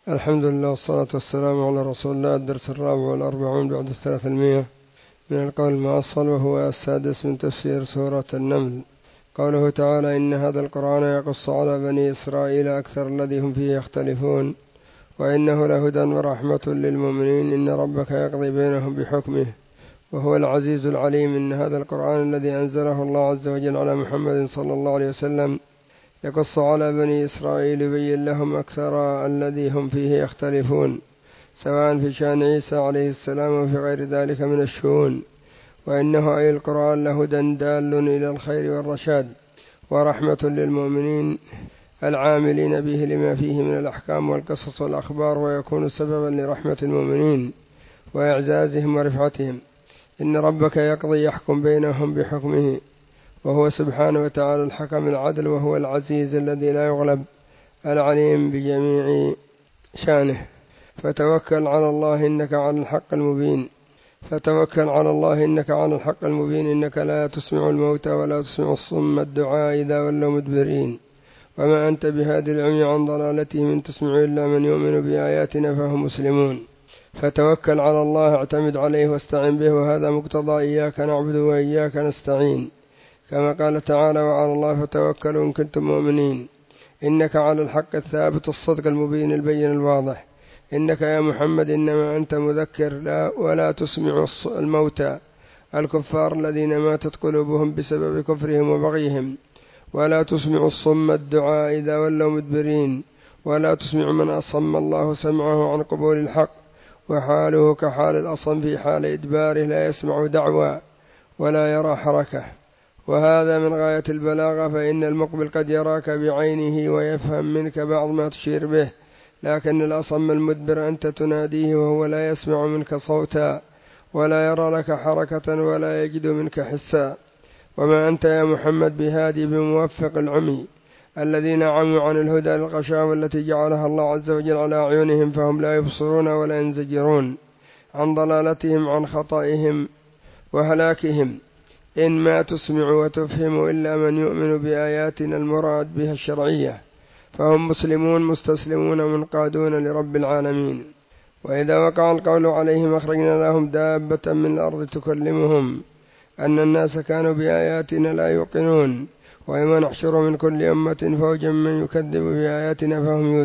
الحمد لله والصلاة والسلام على رسول الله. الدرس 44 بعد 300 من القول المؤصل، وهو السادس من تفسير سورة النمل. قوله تعالى: إن هذا القرآن يقص على بني إسرائيل أكثر الذي هم فيه يختلفون وإنه لهدى ورحمة للمؤمنين. إن ربك يقضي بينهم بحكمه وهو العزيز العليم. إن هذا القرآن الذي أنزله الله عز وجل على محمد صلى الله عليه وسلم يقص على بني إسرائيل يبين لهم أكثر الذي هم فيه يختلفون، سواء في شأن عيسى عليه السلام وفي غير ذلك من الشؤون. وإنه أي القرآن لهدى دال إلى الخير والرشاد، ورحمة للمؤمنين العاملين به لما فيه من الأحكام والقصص والأخبار، ويكون سببا لرحمة المؤمنين وإعزازهم ورفعتهم. إن ربك يقضي يحكم بينهم بحكمه، وهو سبحانه وتعالى الحكم العدل، وهو العزيز الذي لا يغلب، العليم بجميع شأنه. فتوكل على الله إنك على الحق المبين. إنك لا تسمع الموتى ولا تسمع الصم الدعاء إذا ولوا مدبرين، وما أنت بهادي العمي عن ضلالتهم إن تسمع إلا من يؤمن بآياتنا فهم مسلمون. فتوكل على الله، اعتمد عليه واستعن به، وهذا مقتضى إياك نعبد وإياك نستعين، كما قال تعالى: وعلى الله فتوكلوا إن كنتم مؤمنين. إنك على الحق الثابت الصدق المبين البين الواضح. إنك يا محمد إنما أنت مذكر ولا تسمع الموتى الكفار الذين ماتت قلوبهم بسبب كفرهم وبغيهم، ولا تسمع الصم الدعاء إذا ولوا مدبرين، ولا تسمع من أصم الله سمعه عن قبول الحق، وحاله كحال الأصم في حال إدباره، لا يسمع دعوى ولا يرى حركة. وهذا من غاية البلاغة، فإن المقبل قد يراك بعينه ويفهم منك بعض ما تشير به، لكن الأصم المدبر أنت تناديه وهو لا يسمع منك صوتا ولا يرى لك حركة ولا يجد منك حسا. وما أنت يا محمد بهادي بموفق العمي الذين عموا عن الهدى للغشاوة التي جعلها الله عز وجل على أعينهم، فهم لا يبصرون ولا ينزجرون عن ضلالتهم عن خطئهم وهلاكهم. إن ما تسمع وتفهم إلا من يؤمن بآياتنا المراد بها الشرعية، فهم مسلمون مستسلمون منقادون لرب العالمين. وإذا وقع القول عليهم أخرجنا لهم دابة من الأرض تكلمهم أن الناس كانوا بآياتنا لا يوقنون، ويوم نحشر من كل أمة فوجا من يكذب بآياتنا فهم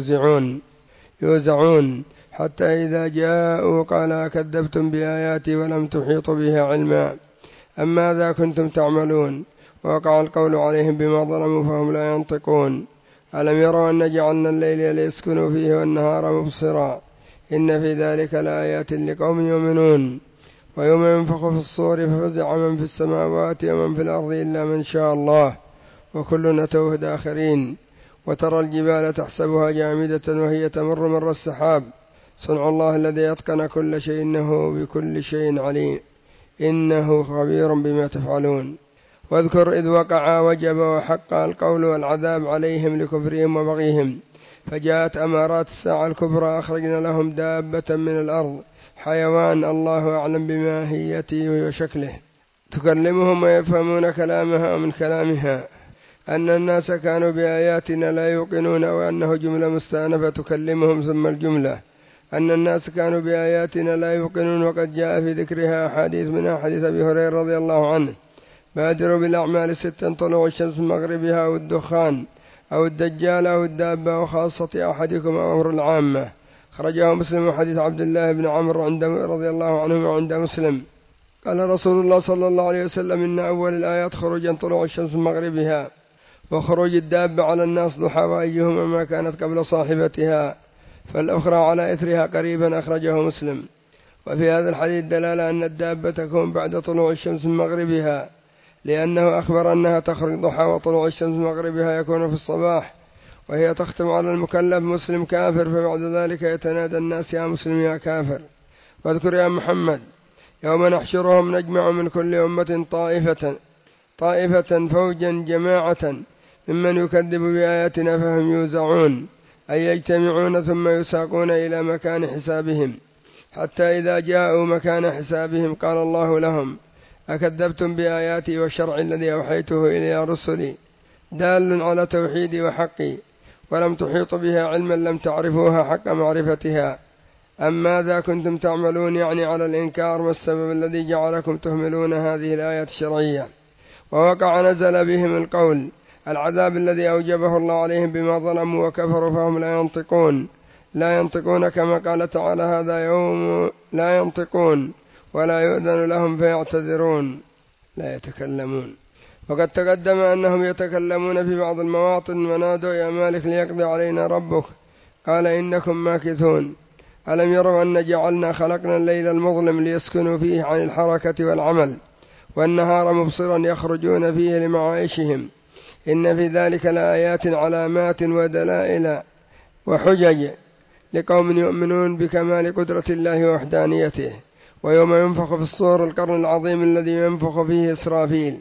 يوزعون حتى إذا جاءوا قال أكذبتم بآياتي ولم تحيطوا بها علما أم ماذا كنتم تعملون. ووقع القول عليهم بما ظلموا فهم لا ينطقون. ألم يروا أن جعلنا الليل ليسكنوا فيه والنهار مبصرا إن في ذلك لآيات لقوم يؤمنون. ويوم ينفخ في الصور ففزع من في السماوات ومن في الأرض إلا من شاء الله وكلنا أتوه داخرين. وترى الجبال تحسبها جامدة وهي تمر مر السحاب، صنع الله الذي أتقن كل شيء إنه بكل شيء عليم إنه خبير بما تفعلون. واذكر إذ وقع وجب وحق القول والعذاب عليهم لكفرهم وبغيهم، فجاءت أمارات الساعة الكبرى أخرجنا لهم دابة من الأرض حيوان الله أعلم بماهيته وشكله تكلمهم ويفهمون كلامها من كلامها أن الناس كانوا بآياتنا لا يوقنون، وأنه جملة مستأنفة تكلمهم ثم الجملة أن الناس كانوا بآياتنا لا يوقنون. وقد جاء في ذكرها أحاديث منها حديث أبي هريرة رضي الله عنه: بادروا بالأعمال 6: طلوع الشمس من مغربها أو الدخان أو الدجال أو الدابة وخاصة أحدكم أو أمر العامة. خرجه مسلم وحديث عبد الله بن عمرو رضي الله عنهما عند مسلم. قال رسول الله صلى الله عليه وسلم: إن أول الآيات خروجا طلوع الشمس من مغربها، وخروج الدابة على الناس ضحى، وأيهما ما كانت قبل صاحبتها فالأخرى على إثرها قريبا. أخرجه مسلم. وفي هذا الحديث دلالة أن الدابة تكون بعد طلوع الشمس من مغربها، لأنه أخبر أنها تخرج ضحى، وطلوع الشمس من مغربها يكون في الصباح، وهي تختم على المكلف مسلم كافر، فبعد ذلك يتنادى الناس: يا مسلم يا كافر. واذكر يا محمد يوم نحشرهم نجمع من كل أمة طائفة فوجا جماعة ممن يكذب بآياتنا فهم يوزعون، أي يجتمعون ثم يساقون إلى مكان حسابهم، حتى إذا جاءوا مكان حسابهم قال الله لهم: أكذبتم بآياتي والشرع الذي أوحيته إلى رسلي دال على توحيدي وحقي، ولم تحيطوا بها علما لم تعرفوها حق معرفتها. أم ماذا كنتم تعملون يعني على الإنكار، والسبب الذي جعلكم تهملون هذه الآيات الشرعية. ووقع نزل بهم القول العذاب الذي أوجبه الله عليهم بما ظلموا وكفروا فهم لا ينطقون كما قال تعالى هذا يوم لا ينطقون ولا يؤذن لهم فيعتذرون لا يتكلمون. وقد تقدم أنهم يتكلمون في بعض المواطن ونادوا يا مالك ليقضي علينا ربك قال إنكم ماكثون. ألم يروا أن جعلنا خلقنا الليل المظلم ليسكنوا فيه عن الحركة والعمل والنهار مبصرا يخرجون فيه لمعايشهم إن في ذلك لآيات علامات ودلائل وحجج لقوم يؤمنون بكمال قدرة الله ووحدانيته. ويوم ينفخ في الصور القرن العظيم الذي ينفخ فيه إسرافيل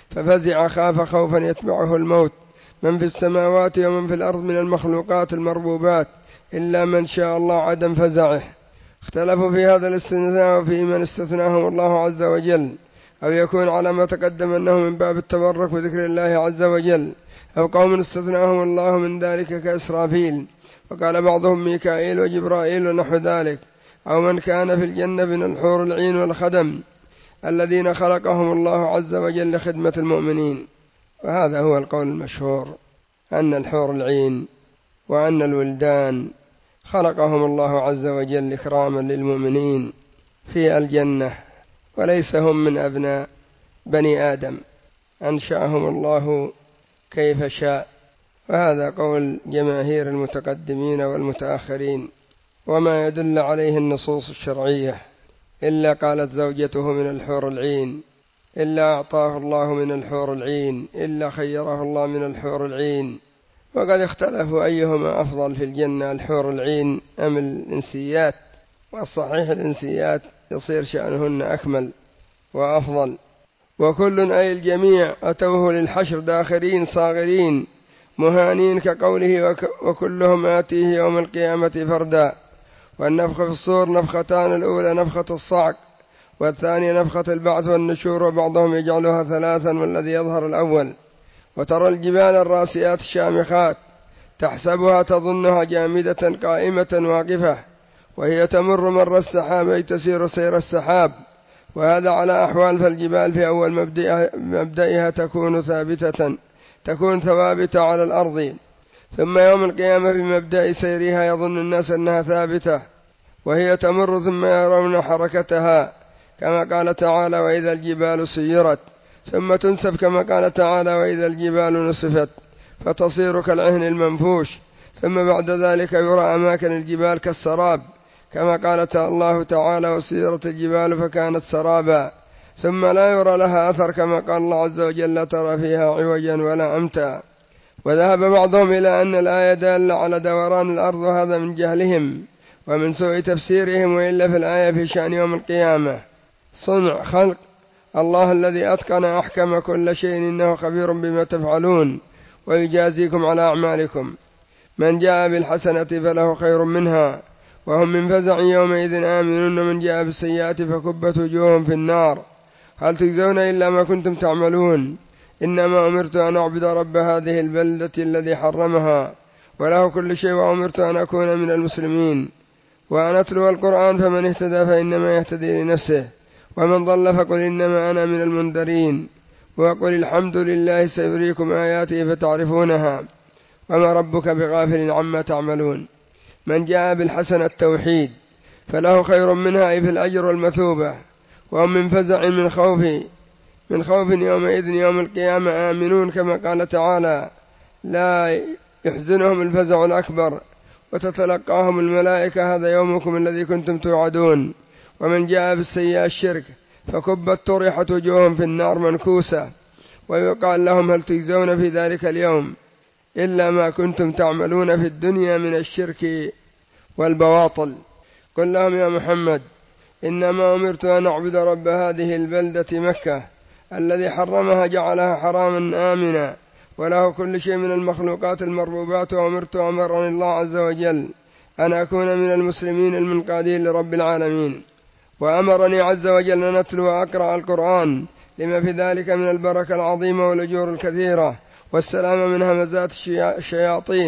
ففزع خاف خوفا يتبعه الموت من في السماوات ومن في الأرض من المخلوقات المربوبات إلا من شاء الله عدم فزعه. اختلفوا في هذا الاستثناء وفي من استثناهم الله عز وجل، أو يكون على ما تقدم أنه من باب التبرك بذكر الله عز وجل، أو قوم استثناهم الله من ذلك كإسرافيل وقال بعضهم ميكائيل وجبرائيل ونحو ذلك، أو من كان في الجنة من الحور العين والخدم الذين خلقهم الله عز وجل لخدمة المؤمنين. وهذا هو القول المشهور أن الحور العين وأن الولدان خلقهم الله عز وجل إكراما للمؤمنين في الجنة، وليس هم من أبناء بني آدم، أنشأهم الله كيف شاء. وهذا قول جماهير المتقدمين والمتأخرين، وما يدل عليه النصوص الشرعية إلا قالت زوجته من الحور العين، إلا أعطاه الله من الحور العين، إلا خيره الله من الحور العين. وقد اختلفوا أيهما أفضل في الجنة الحور العين أم الإنسيات، والصحيح الإنسيات يصير شأنهن أكمل وأفضل. وكل أي الجميع أتوه للحشر داخرين صاغرين مهانين كقوله وكلهم آتيه يوم القيامة فردا. والنفخ في الصور نفختان، الأولى نفخة الصعق والثانية نفخة البعث والنشور، وبعضهم يجعلها ثلاثا والذي يظهر الأول. وترى الجبال الراسيات الشامخات تحسبها تظنها جامدة قائمة واقفة وهي تمر مر السحاب أي تسير سير السحاب. وهذا على أحوال، فالجبال في أول مبدئها تكون ثوابتة على الأرض، ثم يوم القيامة في مبدأ سيرها يظن الناس أنها ثابتة وهي تمر ثم يرون حركتها كما قال تعالى وإذا الجبال سيرت، ثم تنسف كما قال تعالى وإذا الجبال نسفت فتصير كالعهن المنفوش، ثم بعد ذلك يرى أماكن الجبال كالسراب كما قال الله تعالى وسيرت الجبال فكانت سرابا، ثم لا يرى لها أثر كما قال الله عز وجل لا ترى فيها عوجا ولا أمتا. وذهب بعضهم إلى أن الآية دالة على دوران الأرض، وهذا من جهلهم ومن سوء تفسيرهم، وإلا في الآية في شأن يوم القيامة صنع خلق الله الذي أتقن أحكم كل شيء إنه خبير بما تفعلون ويجازيكم على أعمالكم. من جاء بالحسنة فله خير منها وهم من فزع يومئذ آمنون، من جاء بالسيئات فكبت وجوههم في النار هل تجزون إلا ما كنتم تعملون إنما أمرت أن أعبد رب هذه البلدة الذي حرمها وله كل شيء وأمرت أن أكون من المسلمين وأن أتلو القرآن فمن اهتدى فإنما يهتدي لنفسه ومن ضل فقل إنما أنا من المنذرين وقل الحمد لله سيريكم آياته فتعرفونها وما ربك بغافل عما تعملون. من جاء بالحسنة التوحيد فله خير منها أي في الأجر والمثوبة، وهم من فزع من خوف يومئذ يوم القيامة آمنون كما قال تعالى لا يحزنهم الفزع الأكبر وتتلقاهم الملائكة هذا يومكم الذي كنتم توعدون. ومن جاء بالسيئة الشرك فكبت طرحت وجوههم في النار منكوسة ويقال لهم هل تجزون في ذلك اليوم إلا ما كنتم تعملون في الدنيا من الشرك والبواطل. قل لهم يا محمد إنما أمرت أن أعبد رب هذه البلدة مكة الذي حرمها جعلها حراما آمنا وله كل شيء من المخلوقات المربوبات، أمرني الله عز وجل أن أكون من المسلمين المنقادين لرب العالمين، وأمرني عز وجل أن أتلو وأقرأ القرآن لما في ذلك من البركة العظيمة والأجور الكثيرة والسلام من همزات الشياطين،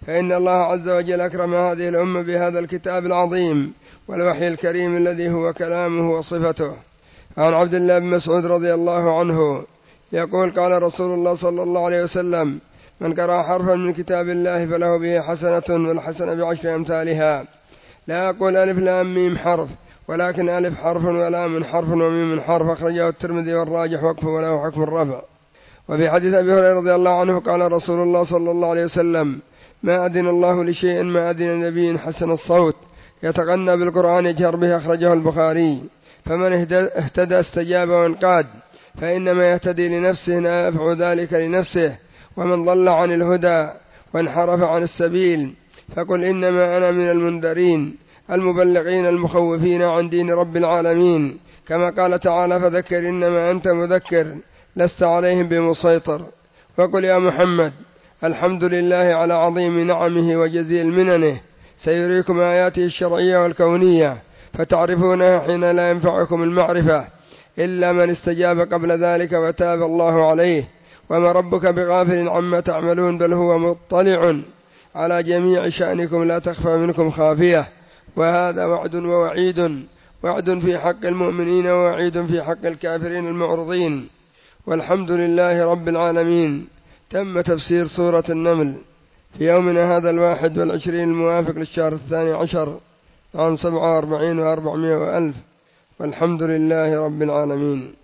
فإن الله عز وجل أكرم هذه الأمة بهذا الكتاب العظيم والوحي الكريم الذي هو كلامه وصفته. عن عبد الله بن مسعود رضي الله عنه يقول قال رسول الله صلى الله عليه وسلم: من قرأ حرفا من كتاب الله فله به حسنة والحسنة بعشر أمثالها. لا أقول ألف لام ميم حرف، ولكن ألف حرف ولام حرف وميم حرف. أخرجه الترمذي والراجح وقفه وله حكم الرفع. وفي حديث أبي هريرة رضي الله عنه قال رسول الله صلى الله عليه وسلم: ما أذن الله لشيء ما أذن نبي حسن الصوت يتغنى بالقرآن يجهر به. أخرجه البخاري. فمن اهتدى استجاب وانقاد، فإنما يهتدي لنفسه نافع ذلك لنفسه. ومن ضل عن الهدى وانحرف عن السبيل فقل إنما أنا من المنذرين المبلغين المخوفين عن دين رب العالمين، كما قال تعالى: فذكر إنما أنت مذكر لست عليهم بمسيطر. فقل يا محمد: الحمد لله على عظيم نعمه وجزيل مننه، سيريكم آياته الشرعية والكونية فتعرفونها حين لا ينفعكم المعرفة إلا من استجاب قبل ذلك وتاب الله عليه. وما ربك بغافل عما تعملون، بل هو مطلع على جميع شأنكم لا تخفى منكم خافية. وهذا وعد ووعيد، وعد في حق المؤمنين ووعيد في حق الكافرين المعرضين. والحمد لله رب العالمين. تم تفسير سورة النمل في يومنا هذا 21 الموافق للشهر 12 عام 47 و400 وألف. والحمد لله رب العالمين.